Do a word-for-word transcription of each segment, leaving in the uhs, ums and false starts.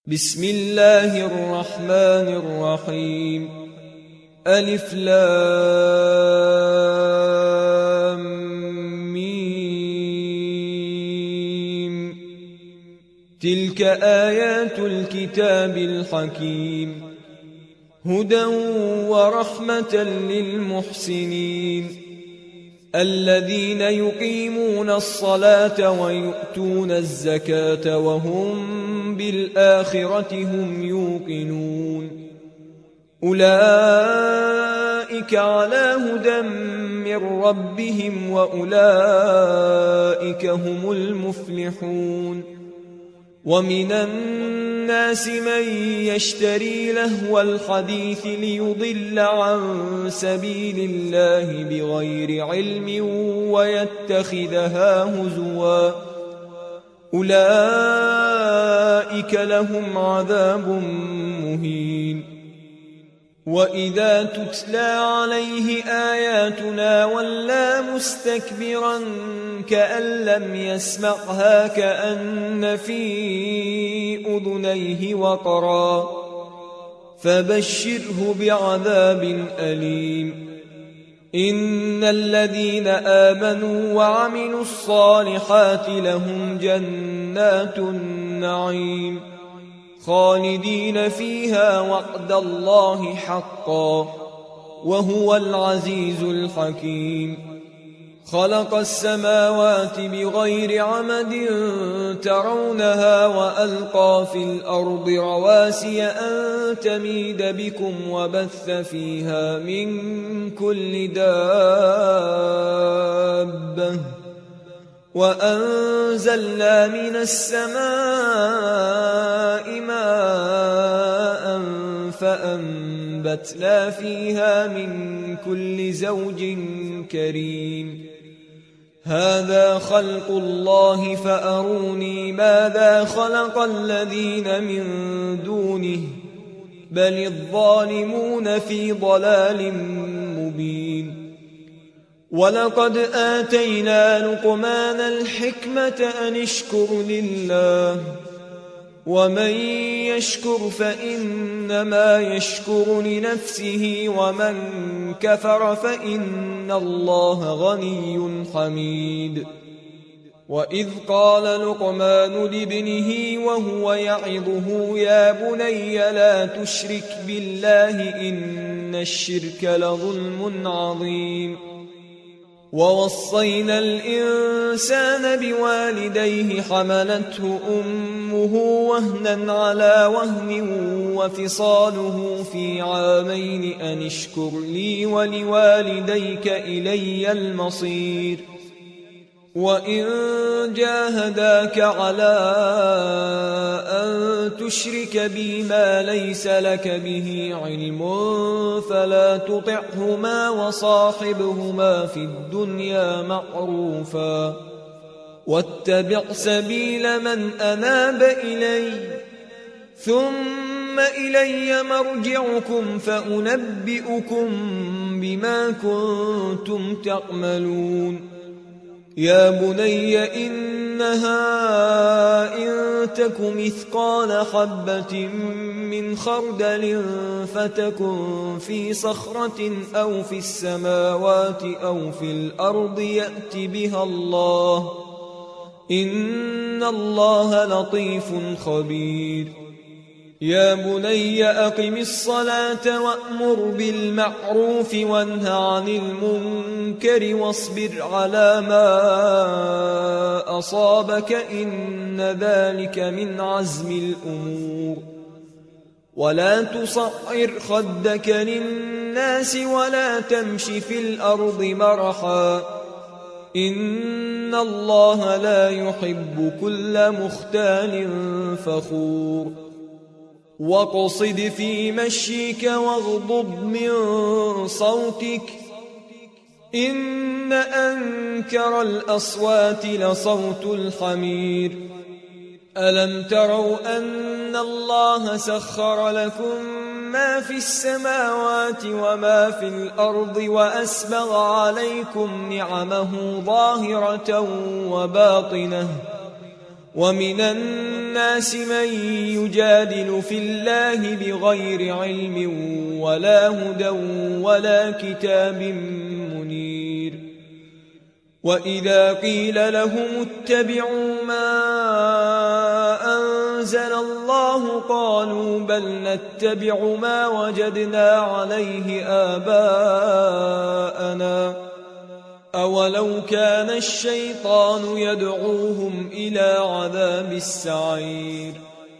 بسم الله الرحمن الرحيم. ألف لام ميم. تلك آيات الكتاب الحكيم، هدى ورحمة للمحسنين الذين يقيمون الصلاة ويؤتون الزكاة وهم بالآخرة هم يوقنون. أولئك على هدى من ربهم وأولئك هم المفلحون. ومن الناس من يشتري لهو الحديث ليضل عن سبيل الله بغير علم ويتخذها هزوا، أولئك لهم عذاب مهين. وإذا تتلى عليه آياتنا ولى مستكبرا كأن لم يسمعها كأن في أذنيه وقرا، فبشره بعذاب أليم. إن الذين آمنوا وعملوا الصالحات لهم جنات النعيم خالدين فيها وعد الله حقا وهو العزيز الحكيم. خلق السماوات بغير عمد ترونها وألقى في الأرض رواسي أن تميد بكم وبث فيها من كل دابة وأنزلنا من السماء ماء فأنبتنا فيها من كل زوج كريم. هذا خلق الله فأروني ماذا خلق الذين من دونه بل الظالمون في ضلال مبين. ولقد آتينا لقمان الحكمة أن اشكر لله، ومن يشكر فإنما يشكر لنفسه ومن كفر فإن الله غني حميد. وإذ قال لقمان لابنه وهو يعظه يا بني لا تشرك بالله إن الشرك لظلم عظيم. ووصينا الإنسان بوالديه حملته أمه وهنا على وهن وفصاله في عامين أن اشكر لي ولوالديك إلي المصير. وإن جاهداك على أن تشرك بي ما ليس لك به علم فلا تطعهما وصاحبهما في الدنيا معروفا واتبع سبيل من أناب إلي ثم إلي مرجعكم فأنبئكم بما كنتم تعملون. يا بني إنها إن تك مثقال حبة من خردل فتكن في صخرة أو في السماوات أو في الأرض يأت بها الله إن الله لطيف خبير. يا بني أقم الصلاة وأمر بالمعروف وانه عن المنكر واصبر على ما أصابك إن ذلك من عزم الأمور. ولا تصعر خدك للناس ولا تمش في الأرض مرحا إن الله لا يحب كل مختال فخور. واقصد في مشيك واغضض من صوتك إن أنكر الأصوات لصوت الحمير. ألم تروا أن الله سخر لكم ما في السماوات وما في الأرض وأسبغ عليكم نعمه ظاهرة وباطنة ومن الناس من يجادل في الله بغير علم ولا هدى ولا كتاب منير. وإذا قيل لهم اتبعوا ما أنزل الله قالوا بل نتبع ما وجدنا عليه آباءنا أولو كان الشيطان يدعوهم إلى عذاب السعير.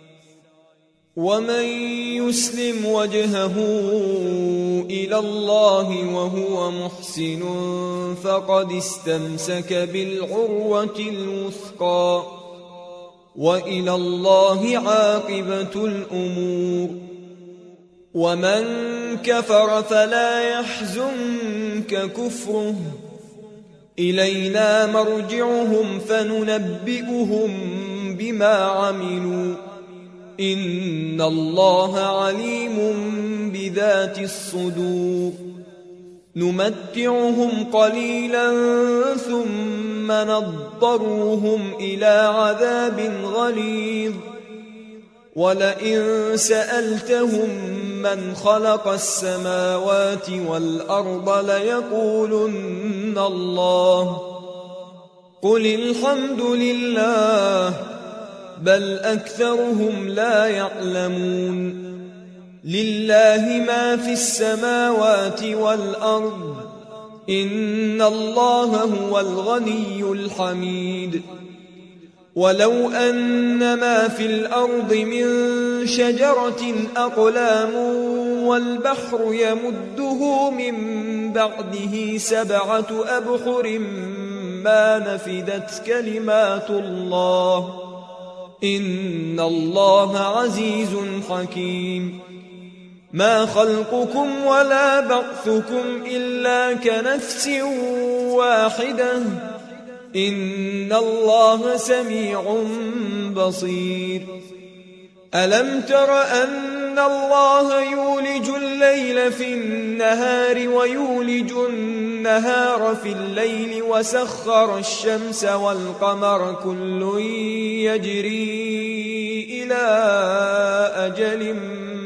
ومن يسلم وجهه إلى الله وهو محسن فقد استمسك بالعروة الوثقى وإلى الله عاقبة الأمور. ومن كفر فلا يحزنك كفره إلينا مرجعهم فننبئهم بما عملوا إن الله عليم بذات الصدور. نمتعهم قليلا ثم نضطرهم إلى عذاب غليظ. ولئن سألتهم من خلق السماوات والأرض ليقولن الله قل الحمد لله بل أكثرهم لا يعلمون. لله ما في السماوات والأرض إن الله هو الغني الحميد. ولو أن ما في الأرض من شجرة أقلام والبحر يمده من بعده سبعة أبحر ما نفدت كلمات الله إن الله عزيز حكيم. ما خلقكم ولا بعثكم إلا كنفس واحدة إن الله سميع بصير. ألم تر أن الله يولج الليل في النهار ويولج النهار في الليل وسخر الشمس والقمر كل يجري إلى أجل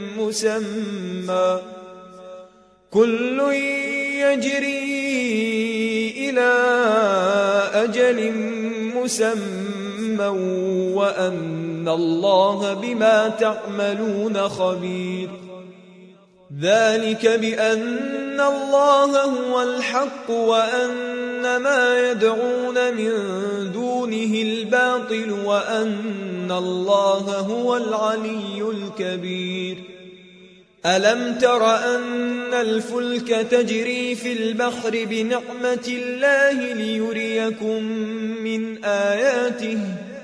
مسمى كل يجري إلى أجل مسمى وأن الله بما تعملون خبير. ذلك بأن الله هو الحق وأن ما يدعون من دونه الباطل وأن الله هو العلي الكبير. ألم تر أن الفلك تجري في البحر بنعمة الله ليريكم من آياته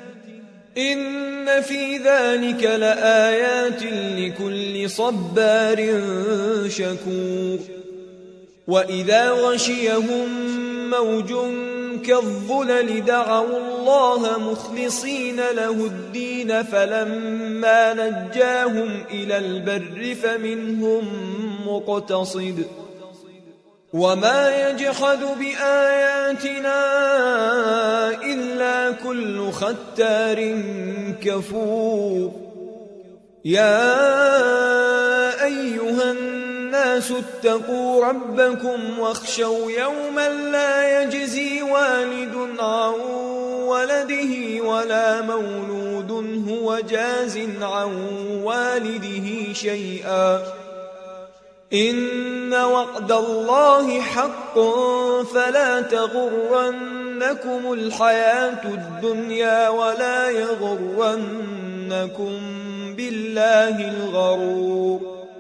إن في ذلك لآيات لكل صبار شكور. وإذا غشيهم موج كالظلل دعوا الله مخلصين له الدين فلما نجاهم إلى البر فمنهم مقتصد وما يجحد بآياتنا إلا كل ختار كفور. يا أيها الناس اتقوا ربكم واخشوا يوما لا يجزي والد عن ولده ولا مولود هو جاز عن والده شيئا إن وعد الله حق فلا تغرنكم الحياة الدنيا ولا يغرنكم بالله الغرور.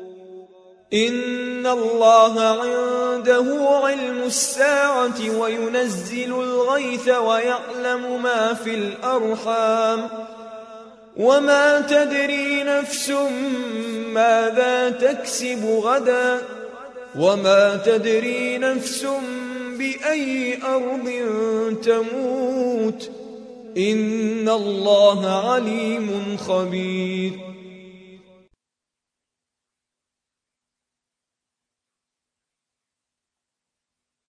إن الله عنده علم الساعة وينزل الغيث ويعلم ما في الأرحام وما تدري نفس ماذا تكسب غدا وما تدري نفس بأي أرض تموت إن الله عليم خبير.